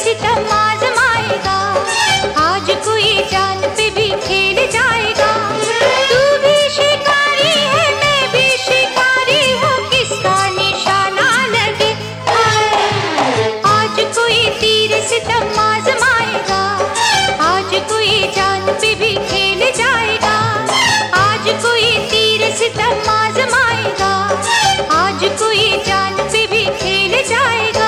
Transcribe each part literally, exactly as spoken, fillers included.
सितम आजमाएगा, आज कोई जान पे भी खेल जाएगा। तू भी शिकारी है मैं भी शिकारी हूँ, किसका निशाना लगे। आज कोई तीर सितम आजमाएगा, आज कोई जान पे भी खेल जाएगा। आज कोई तीर सितम आजमाएगा, आज कोई जान पे भी खेल जाएगा।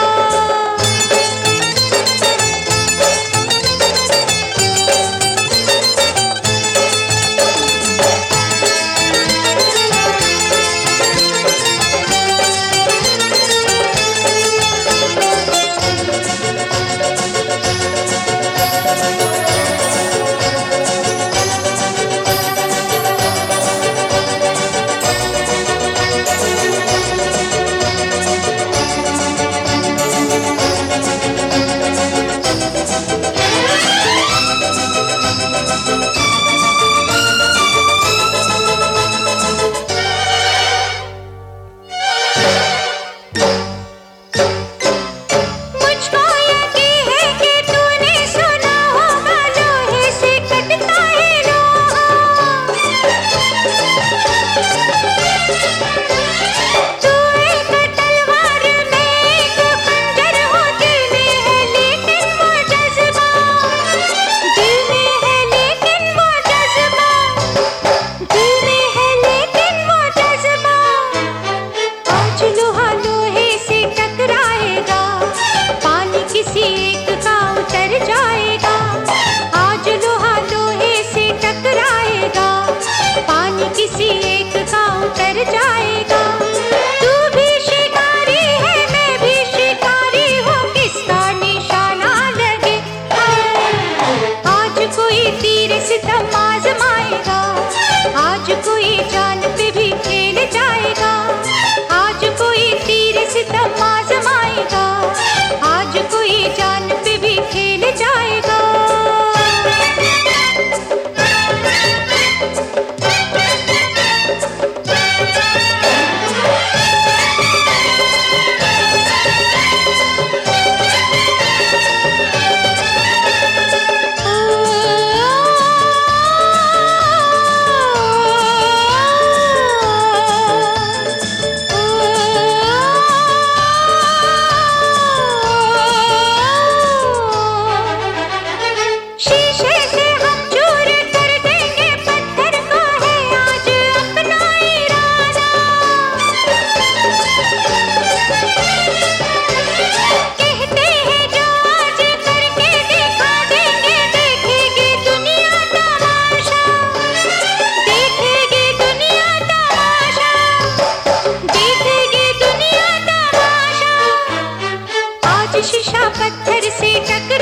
किसी एक का उतर जाएगा। तू भी शिकारी है मैं भी शिकारी हूँ, किसका निशाना लगे। आज कोई तीर सितम आजमाएगा, आज कोई जान पे भी खेल जाएगा। आज कोई तीर सितम आजमाएगा, आज कोई जान पे भी खेल जाएगा। शीशा पत्थर से टकरा